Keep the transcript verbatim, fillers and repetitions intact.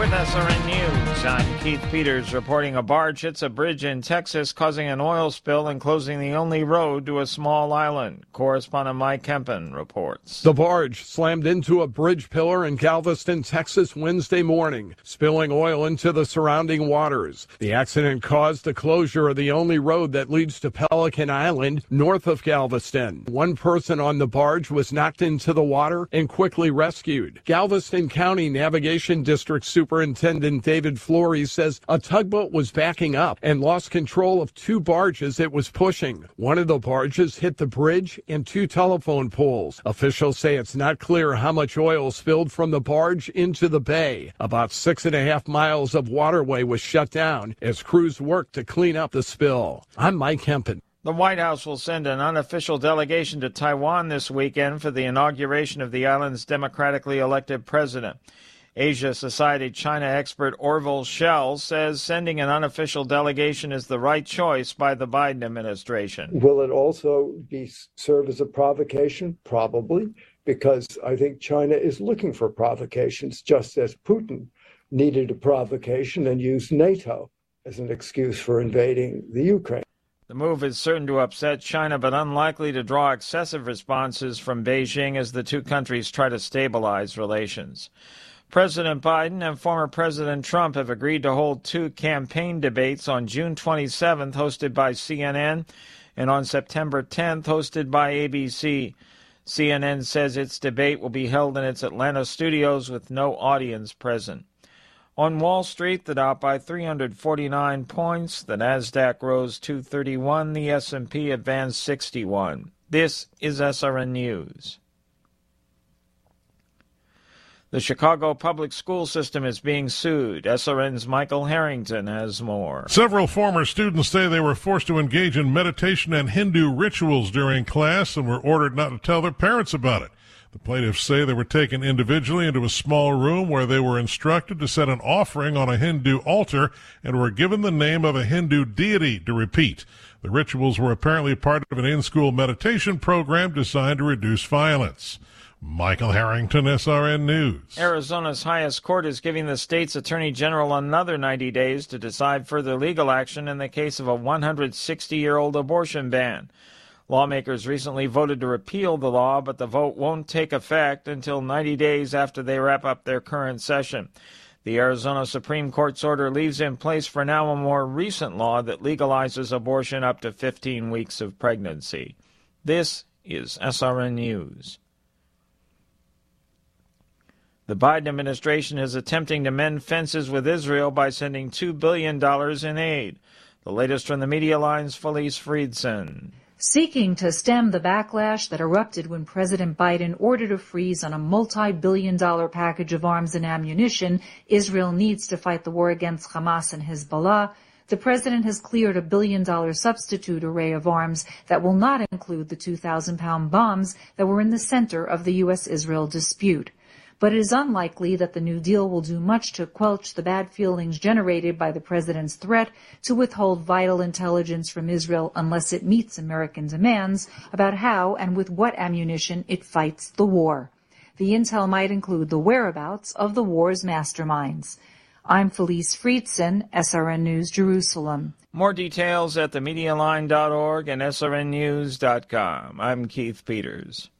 with S R N News. I'm Keith Peters reporting a barge hits a bridge in Texas, causing an oil spill and closing the only road to a small island. Correspondent Mike Kempen reports. The barge slammed into a bridge pillar in Galveston, Texas, Wednesday morning, spilling oil into the surrounding waters. The accident caused the closure of the only road that leads to Pelican Island, north of Galveston. One person on the barge was knocked into the water and quickly rescued. Galveston County Navigation District Superintendent David Flores says a tugboat was backing up and lost control of two barges it was pushing. One of the barges hit the bridge and two telephone poles. Officials say it's not clear how much oil spilled from the barge into the bay. About six and a half miles of waterway was shut down as crews worked to clean up the spill. I'm Mike Kempen. The White House will send an unofficial delegation to Taiwan this weekend for the inauguration of the island's democratically elected president. Asia Society China expert Orville Schell says sending an unofficial delegation is the right choice by the Biden administration. Will it also be serve as a provocation? Probably, because I think China is looking for provocations, just as Putin needed a provocation and used NATO as an excuse for invading the Ukraine. The move is certain to upset China, but unlikely to draw excessive responses from Beijing as the two countries try to stabilize relations. President Biden and former President Trump have agreed to hold two campaign debates on June twenty-seventh, hosted by C N N, and on September tenth, hosted by A B C. C N N says its debate will be held in its Atlanta studios with no audience present. On Wall Street, the Dow by three hundred forty-nine points, the Nasdaq rose two thirty-one, the S and P advanced sixty-one. This is S R N News. The Chicago public school system is being sued. S R N's Michael Harrington has more. Several former students say they were forced to engage in meditation and Hindu rituals during class and were ordered not to tell their parents about it. The plaintiffs say they were taken individually into a small room where they were instructed to set an offering on a Hindu altar and were given the name of a Hindu deity to repeat. The rituals were apparently part of an in-school meditation program designed to reduce violence. Michael Harrington, S R N News. Arizona's highest court is giving the state's attorney general another ninety days to decide further legal action in the case of a one hundred sixty-year-old abortion ban. Lawmakers recently voted to repeal the law, but the vote won't take effect until ninety days after they wrap up their current session. The Arizona Supreme Court's order leaves in place for now a more recent law that legalizes abortion up to fifteen weeks of pregnancy. This is S R N News. The Biden administration is attempting to mend fences with Israel by sending two billion dollars in aid. The latest from the Media Line's Felice Friedson. Seeking to stem the backlash that erupted when President Biden ordered a freeze on a multi-billion dollar package of arms and ammunition Israel needs to fight the war against Hamas and Hezbollah, the president has cleared a billion-dollar substitute array of arms that will not include the two thousand pound bombs that were in the center of the U S Israel dispute. But it is unlikely that the new deal will do much to quench the bad feelings generated by the president's threat to withhold vital intelligence from Israel unless it meets American demands about how and with what ammunition it fights the war. The intel might include the whereabouts of the war's masterminds. I'm Felice Friedson, S R N News, Jerusalem. More details at the media line dot org and S R N news dot com. I'm Keith Peters.